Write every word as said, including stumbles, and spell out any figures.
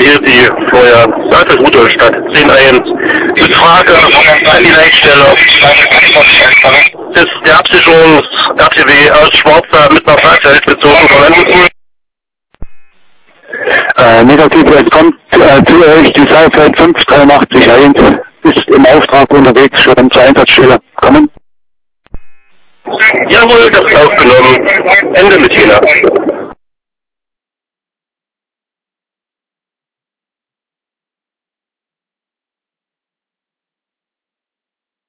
hier die vorher Seite Rudolstadt zehn eins mit Frage an die Leitstelle. Ist der Absicherungs-R T W aus Schwarzer mit einer Freizeit bezogen verwendet? Äh, negativ, es kommt äh, zu euch die Seilzeit fünf drei acht eins, ist im Auftrag unterwegs, schon zur Einsatzstelle. Kommen? Jawohl, das ist aufgenommen. Ende mit China.